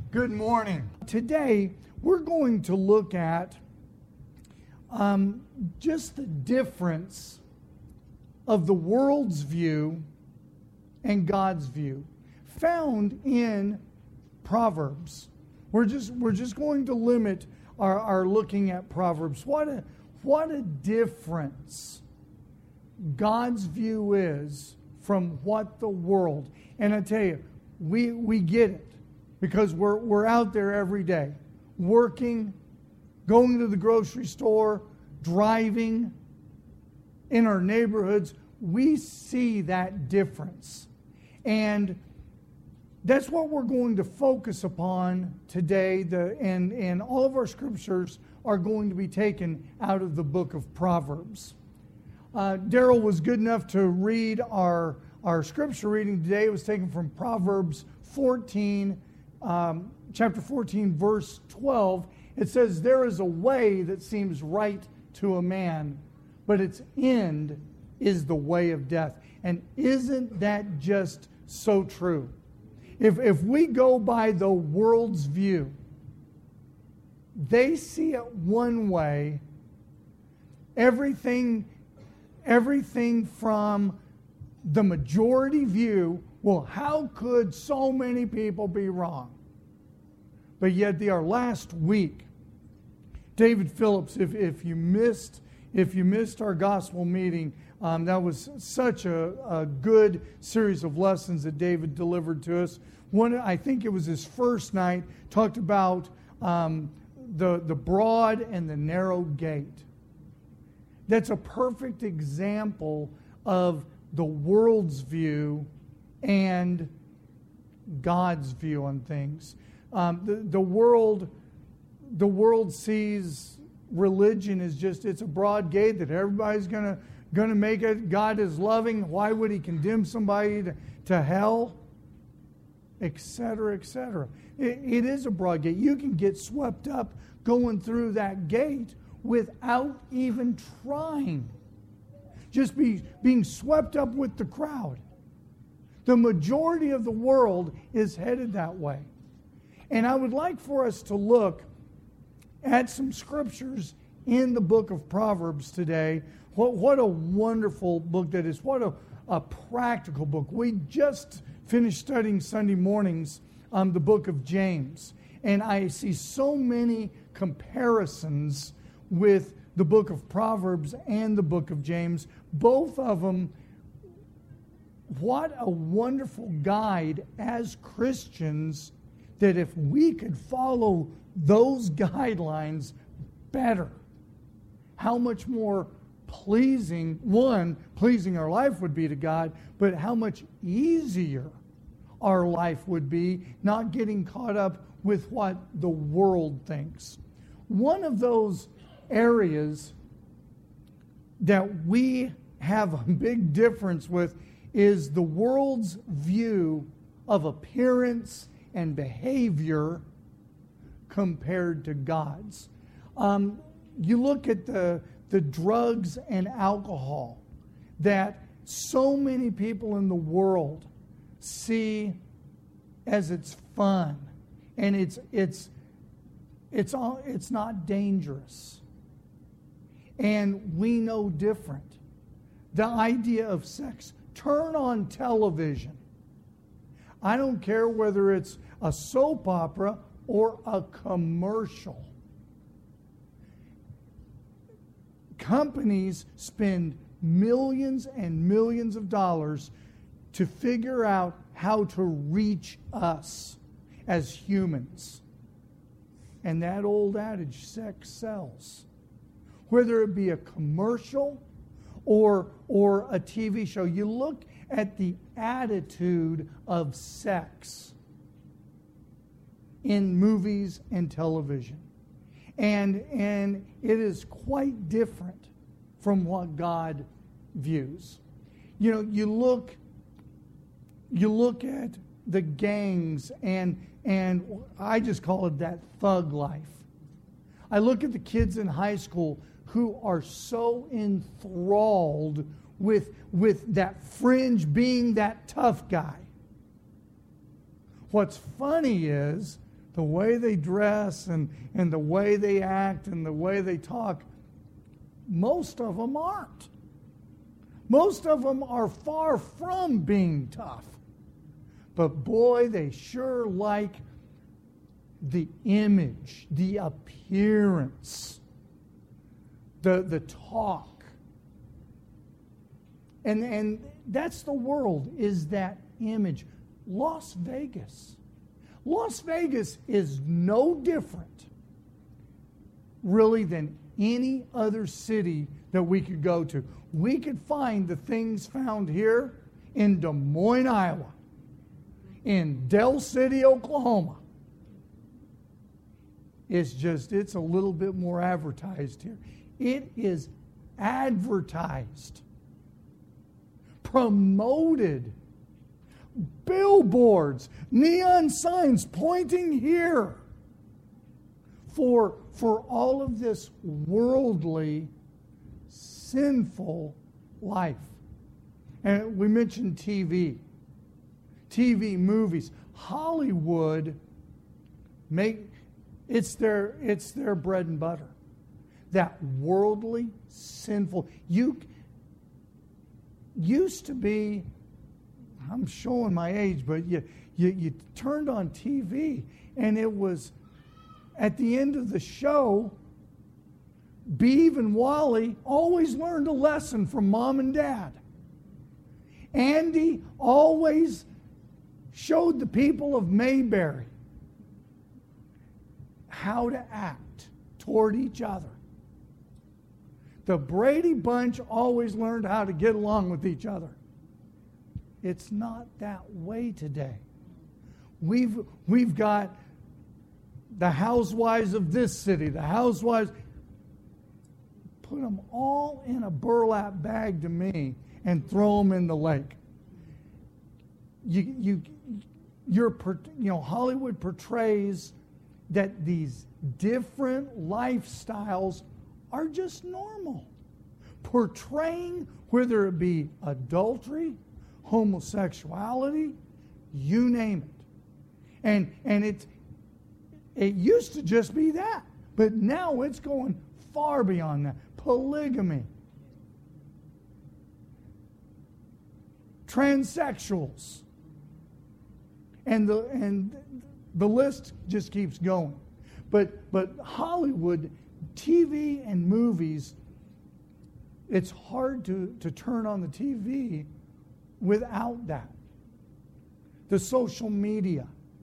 Good morning. Today, we're going to look at just the difference of the world's view and God's view found in Proverbs. We're just going to limit our looking at Proverbs. What a difference God's view is from what the world. And I tell you, we get it because we're out there every day, working, going to the grocery store, driving in our neighborhoods. We see that difference. And that's what we're going to focus upon today. And all of our scriptures are going to be taken out of the book of Proverbs. Daryl was good enough to read our scripture reading today. It was taken from Proverbs 14, chapter 14, verse 12. It says, "There is a way that seems right to a man, but its end is the way of death." And isn't that just so true? If we go by the world's view, they see it one way. Everything from the majority view, well, how could so many people be wrong? But yet they are. Last week, David Phillips, if you missed our gospel meeting, that was such a good series of lessons that David delivered to us. One, I think it was his first night, talked about the broad and the narrow gate. That's a perfect example of the world's view and God's view on things. The world sees religion as just, it's a broad gate that everybody's going to make it. God is loving. Why would he condemn somebody to hell? Etc., etc. It is a broad gate. You can get swept up going through that gate without even trying. Just being swept up with the crowd. The majority of the world is headed that way. And I would like for us to look at some scriptures in the book of Proverbs today. What a wonderful book that is. What a practical book. We just finished studying Sunday mornings the book of James. And I see so many comparisons with the book of Proverbs and the book of James. Both of them, what a wonderful guide as Christians, that if we could follow those guidelines better, how much more pleasing our life would be to God, but how much easier our life would be, not getting caught up with what the world thinks. One of those areas that we have a big difference with is the world's view of appearance and behavior compared to God's. You look at the drugs and alcohol that so many people in the world see as it's fun, and it's not dangerous. And we know different. The idea of sex. Turn on television. I don't care whether it's a soap opera or a commercial. Companies spend millions and millions of dollars to figure out how to reach us as humans. And that old adage, sex sells. Whether it be a commercial or a TV show, you look at the attitude of sex in movies and television. And it is quite different from what God views. You know, you look at the gangs and I just call it that thug life. I look at the kids in high school who are so enthralled with that fringe being that tough guy. What's funny is the way they dress and the way they act and the way they talk, most of them aren't. Most of them are far from being tough. But boy, they sure like the image, the appearance, the talk. And that's the world, is that image. Las Vegas. Las Vegas is no different, really, than any other city that we could go to. We could find the things found here in Des Moines, Iowa, in Del City, Oklahoma. It's a little bit more advertised here. It is advertised, promoted, billboards, neon signs pointing here for all of this worldly, sinful life. And we mentioned TV, movies. Hollywood, it's their bread and butter. That worldly, sinful. You used to be, I'm showing my age, but you turned on TV and it was, at the end of the show, Beav and Wally always learned a lesson from Mom and Dad. Andy always showed the people of Mayberry how to act toward each other. The Brady Bunch always learned how to get along with each other. It's not that way today. We've got the housewives of this city, the housewives. Put them all in a burlap bag to me and throw them in the lake. Hollywood portrays that these different lifestyles are just normal. Portraying, whether it be adultery, homosexuality, you name it. And it used to just be that. But now it's going far beyond that. Polygamy. Transsexuals. And the list just keeps going. But Hollywood, TV and movies, it's hard to turn on the TV without that. The social media.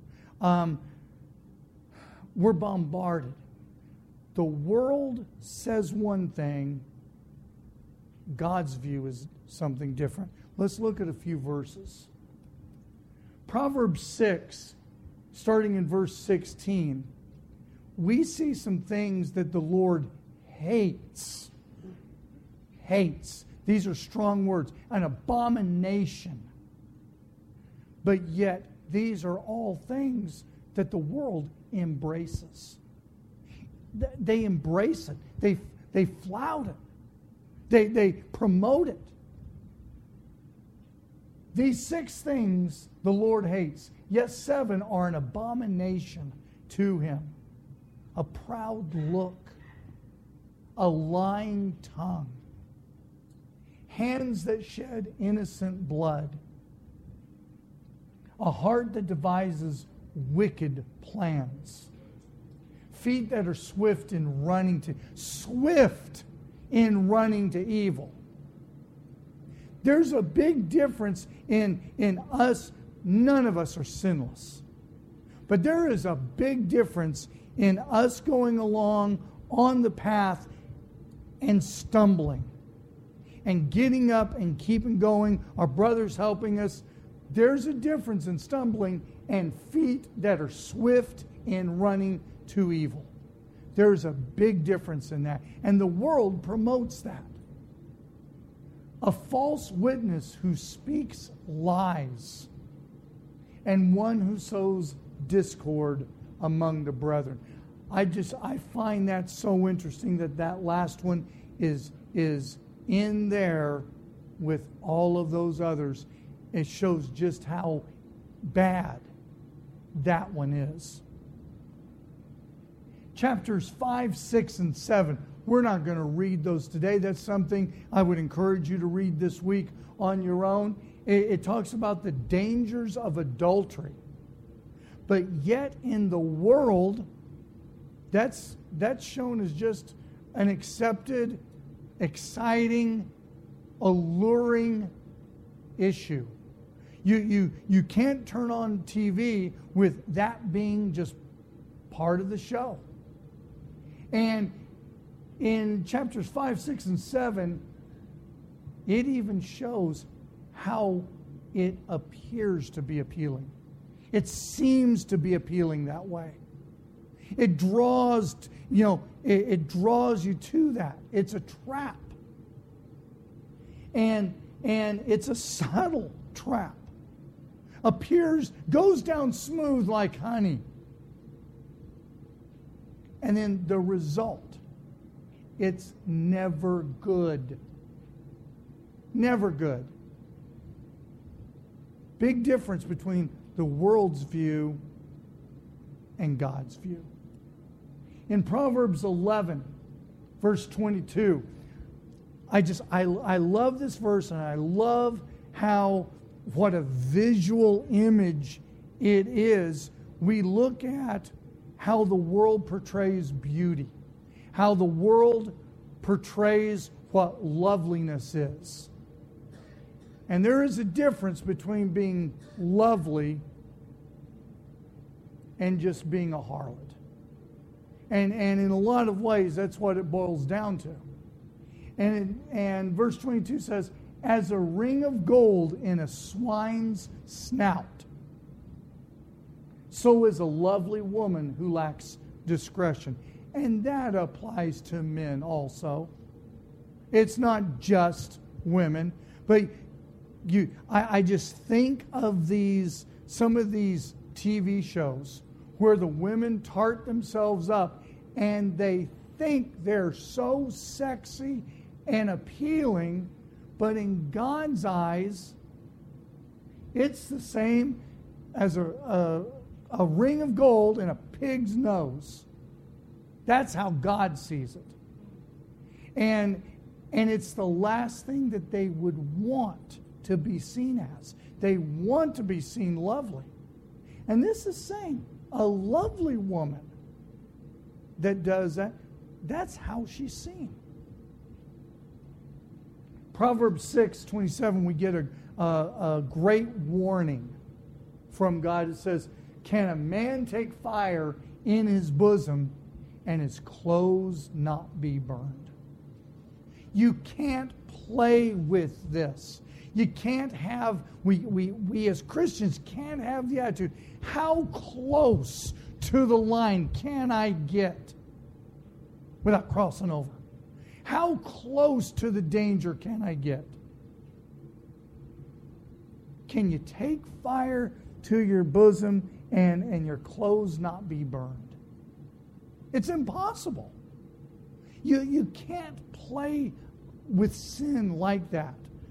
We're bombarded. The world says one thing, God's view is something different. Let's look at a few verses. Proverbs 6, starting in verse 16, we see some things that the Lord hates. Hates. These are strong words. An abomination. But yet, these are all things that the world embraces. They embrace it. They flout it. They promote it. These 6 things the Lord hates, yet 7 are an abomination to Him. A proud look, a lying tongue, hands that shed innocent blood, a heart that devises wicked plans, feet that are swift in running to evil. There's a big difference in us. None of us are sinless. But there is a big difference in us going along on the path and stumbling and getting up and keeping going, our brothers helping us. There's a difference in stumbling and feet that are swift in running to evil. There's a big difference in that. And the world promotes that. A false witness who speaks lies, and one who sows discord among the brethren. I find that so interesting that last one is in there with all of those others. It shows just how bad that one is. chapters 5, 6, and 7. We're not going to read those today. That's something I would encourage you to read this week on your own. It talks about the dangers of adultery. But yet in the world, that's shown as just an accepted, exciting, alluring issue. You can't turn on TV with that being just part of the show. And in chapters 5, 6, and 7, it even shows how it appears to be appealing. It seems to be appealing that way. It draws, it draws you to that. It's a trap. And it's a subtle trap. Goes down smooth like honey. And then the result, it's never good. Never good. Big difference between the world's view and God's view. In Proverbs 11, verse 22, I love this verse, and I love what a visual image it is. We look at how the world portrays beauty, how the world portrays what loveliness is. And there is a difference between being lovely and just being a harlot. And in a lot of ways, that's what it boils down to. And verse 22 says, as a ring of gold in a swine's snout, so is a lovely woman who lacks discretion. And that applies to men also. It's not just women. But I just think of some of these TV shows where the women tart themselves up and they think they're so sexy and appealing, but in God's eyes, it's the same as a ring of gold in a pig's nose. That's how God sees it. And it's the last thing that they would want to be seen as. They want to be seen lovely. And this is saying a lovely woman that does that, that's how she's seen. Proverbs 6:27, we get a great warning from God. It says, can a man take fire in his bosom and his clothes not be burned? You can't play with this. You can't have, we as Christians can't have the attitude, how close to the line can I get without crossing over? How close to the danger can I get? Can you take fire to your bosom and your clothes not be burned? It's impossible. You can't play with sin like that.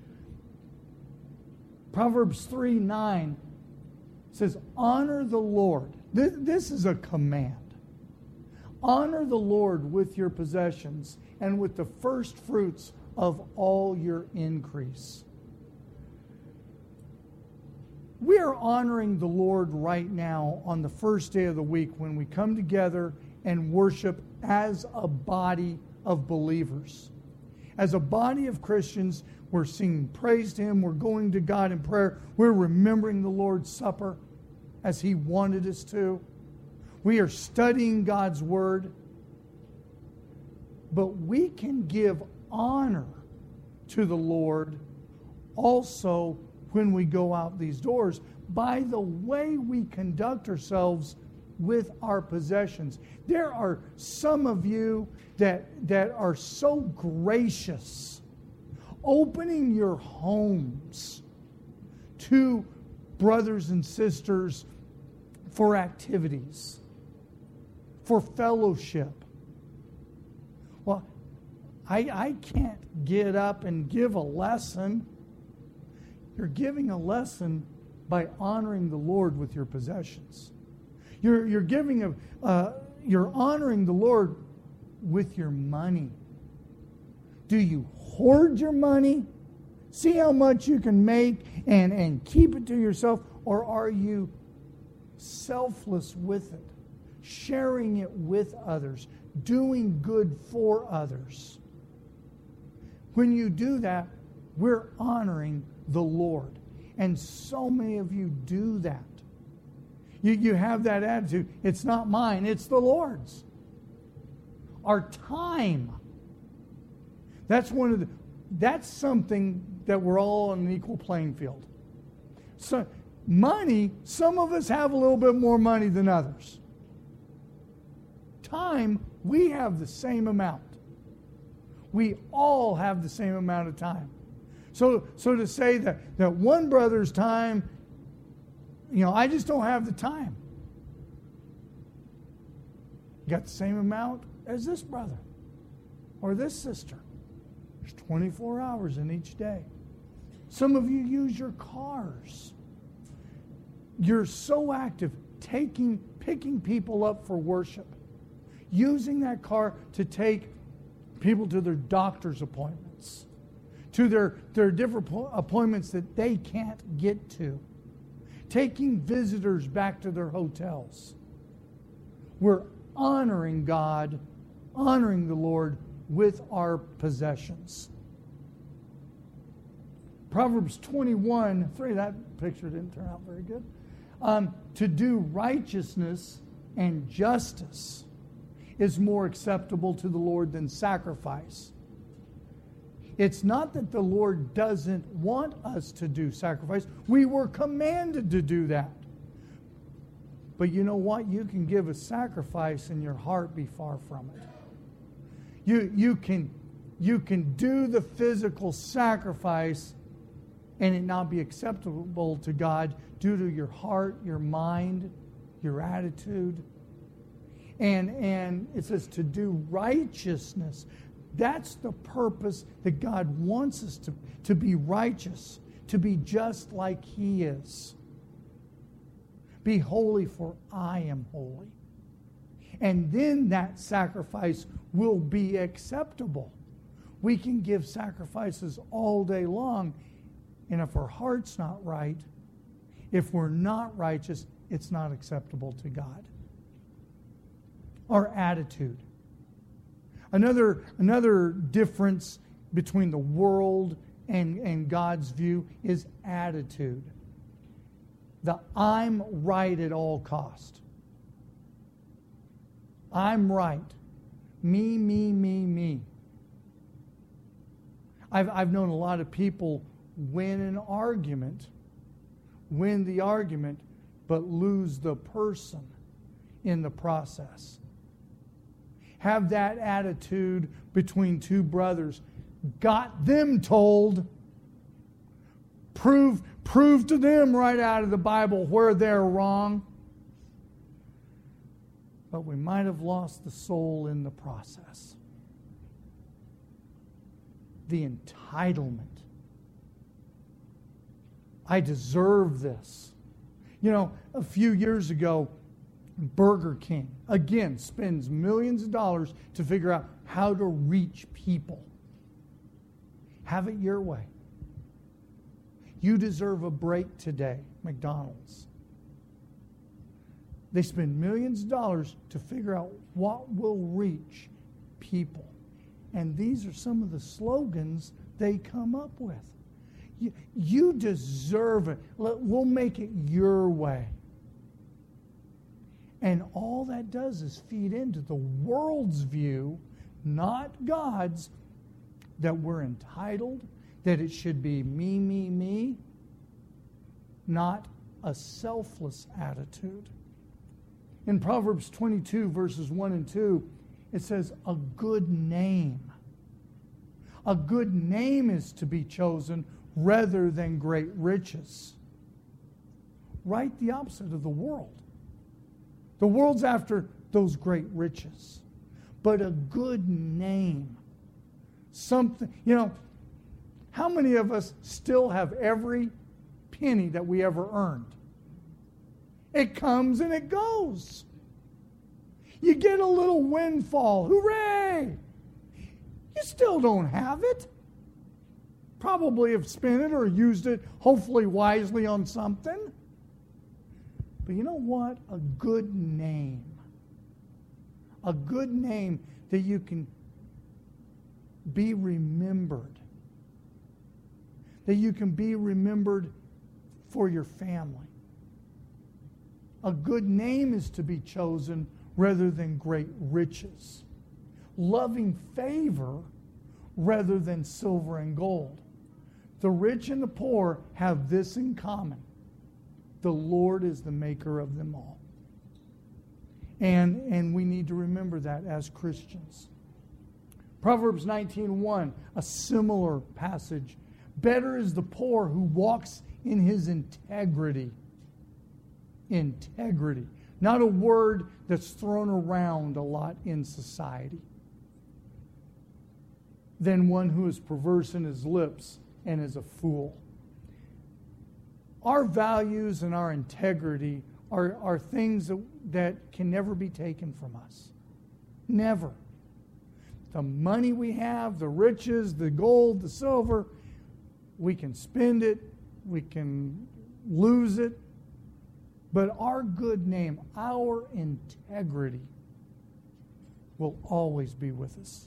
Proverbs 3:9 says, honor the Lord. This is a command. Honor the Lord with your possessions and with the first fruits of all your increase. We are honoring the Lord right now on the first day of the week when we come together and worship as a body of believers. As a body of Christians, we're singing praise to Him. We're going to God in prayer. We're remembering the Lord's Supper as He wanted us to. We are studying God's Word. But we can give honor to the Lord also when we go out these doors by the way we conduct ourselves with our possessions. There are some of you that are so gracious, opening your homes to brothers and sisters for activities, for fellowship. Well, I can't get up and give a lesson. You're giving a lesson by honoring the Lord with your possessions. You're giving You're honoring the Lord with your money. Do you hoard your money? See how much you can make and keep it to yourself? Or are you selfless with it? Sharing it with others? Doing good for others? When you do that, we're honoring the Lord. And so many of you do that. You have that attitude. It's not mine, it's the Lord's. Our time. That's something that we're all on an equal playing field. So money, some of us have a little bit more money than others. Time, we have the same amount. We all have the same amount of time. So to say that one brother's time, I just don't have the time. You got the same amount as this brother or this sister. There's 24 hours in each day. Some of you use your cars. You're so active, picking people up for worship, using that car to take people to their doctor's appointments, to their different appointments that they can't get to, taking visitors back to their hotels. We're honoring God, honoring the Lord with our possessions. Proverbs 21:3, that picture didn't turn out very good. To do righteousness and justice is more acceptable to the Lord than sacrifice. It's not that the Lord doesn't want us to do sacrifice. We were commanded to do that. But you know what? You can give a sacrifice and your heart be far from it. You can do the physical sacrifice and it not be acceptable to God due to your heart, your mind, your attitude. And it says to do righteousness. That's the purpose that God wants us to be righteous, to be just like He is. Be holy, for I am holy. And then that sacrifice will be acceptable. We can give sacrifices all day long, and if our heart's not right, if we're not righteous, it's not acceptable to God. Our attitude. Another difference between the world and God's view is attitude. The I'm right at all cost. I'm right. Me, me, me, me. I've known a lot of people win the argument, but lose the person in the process. Have that attitude between two brothers. Got them told. Prove to them right out of the Bible where they're wrong. But we might have lost the soul in the process. The entitlement. I deserve this. A few years ago, Burger King, again, spends millions of dollars to figure out how to reach people. Have it your way. You deserve a break today, McDonald's. They spend millions of dollars to figure out what will reach people. And these are some of the slogans they come up with. You deserve it. We'll make it your way. And all that does is feed into the world's view, not God's, that we're entitled, that it should be me, me, me, not a selfless attitude. In Proverbs 22, verses 1 and 2, it says, a good name. A good name is to be chosen rather than great riches. Right the opposite of the world. The world's after those great riches. But a good name. Something, how many of us still have every penny that we ever earned? It comes and it goes. You get a little windfall. Hooray! You still don't have it. Probably have spent it or used it, hopefully wisely, on something. But you know what? A good name. A good name that you can be remembered. That you can be remembered for your family. A good name is to be chosen rather than great riches. Loving favor rather than silver and gold. The rich and the poor have this in common. The Lord is the maker of them all. And we need to remember that as Christians. Proverbs 19:1, a similar passage. Better is the poor who walks in his integrity. Integrity. Not a word that's thrown around a lot in society. Than one who is perverse in his lips and is a fool. Our values and our integrity are things that can never be taken from us. Never. The money we have, the riches, the gold, the silver, we can spend it, we can lose it, but our good name, our integrity, will always be with us.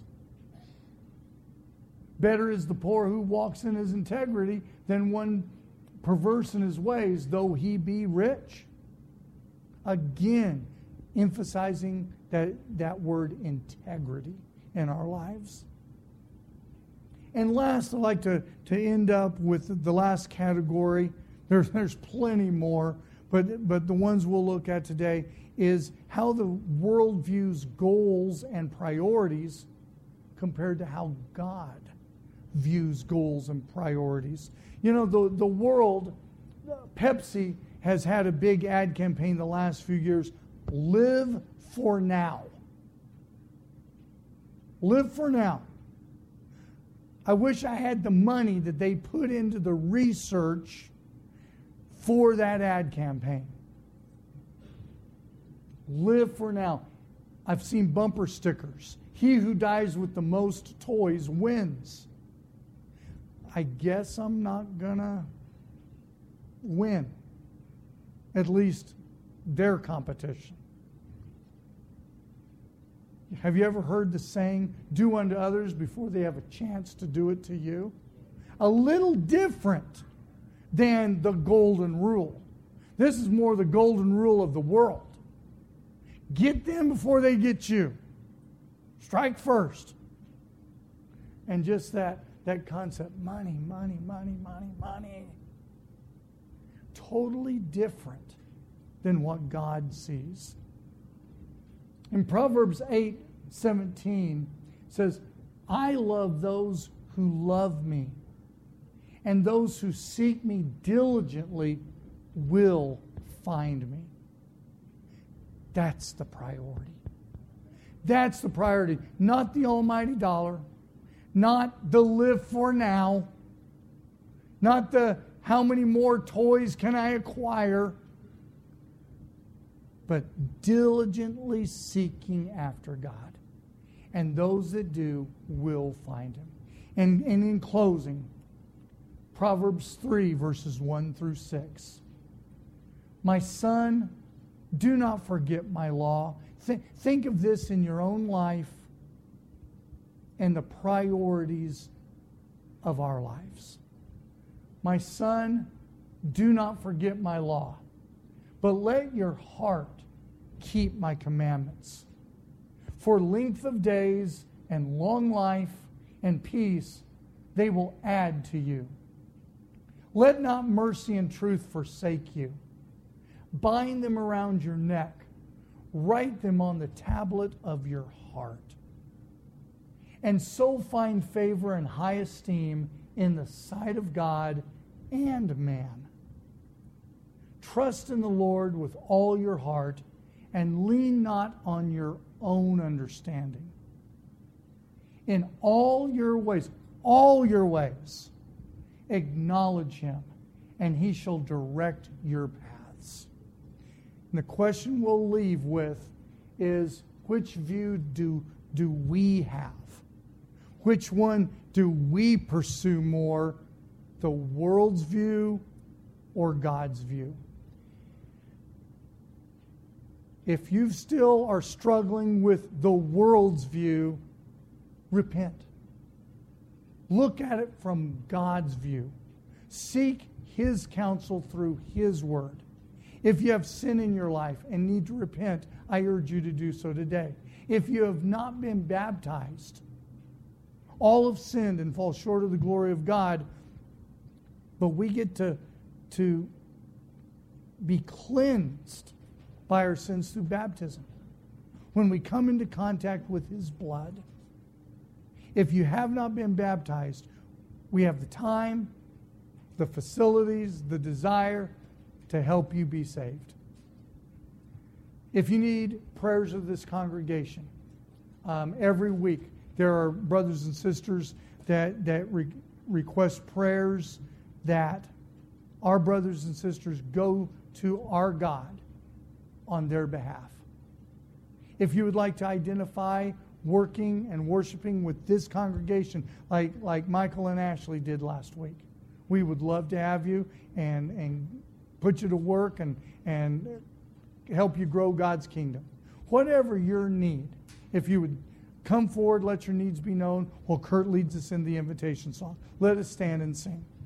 Better is the poor who walks in his integrity than one perverse in his ways, though he be rich. Again, emphasizing that word integrity in our lives. And last, I'd like to end up with the last category. There's plenty more, but the ones we'll look at today is how the world views goals and priorities compared to how God views goals and priorities. You know, the world, Pepsi has had a big ad campaign the last few years. Live for now. Live for now. I wish I had the money that they put into the research for that ad campaign. Live for now. I've seen bumper stickers. He who dies with the most toys wins. I guess I'm not gonna win. At least their competition. Have you ever heard the saying, do unto others before they have a chance to do it to you? A little different than the golden rule. This is more the golden rule of the world. Get them before they get you. Strike first. And just that concept, money. Totally different than what God sees. In Proverbs 8:17 says, I love those who love me, and those who seek me diligently will find me. That's the priority. That's the priority. Not the almighty dollar, not the live for now, not the how many more toys can I acquire, but diligently seeking after God. And those that do will find Him. And in closing, Proverbs 3, verses 1 through 6. My son, do not forget my law. Think of this in your own life and the priorities of our lives. My son, do not forget my law, but let your heart keep my commandments. For length of days and long life and peace they will add to you. Let not mercy and truth forsake you. Bind them around your neck. Write them on the tablet of your heart. And so find favor and high esteem in the sight of God and man. Trust in the Lord with all your heart and lean not on your own understanding. In all your ways, acknowledge Him, and He shall direct your paths. And the question we'll leave with is, Which view do we have? Which one do we pursue more? The world's view or God's view? If you still are struggling with the world's view, repent. Look at it from God's view. Seek His counsel through His Word. If you have sin in your life and need to repent, I urge you to do so today. If you have not been baptized, all have sinned and fall short of the glory of God, but we get to be cleansed by our sins through baptism. When we come into contact with His blood, if you have not been baptized, we have the time, the facilities, the desire to help you be saved. If you need prayers of this congregation, every week there are brothers and sisters that request prayers that our brothers and sisters go to our God on their behalf. If you would like to identify working and worshiping with this congregation like Michael and Ashley did last week, we would love to have you and put you to work and help you grow God's kingdom. Whatever your need, if you would come forward, let your needs be known, while Kurt leads us in the invitation song. Let us stand and sing.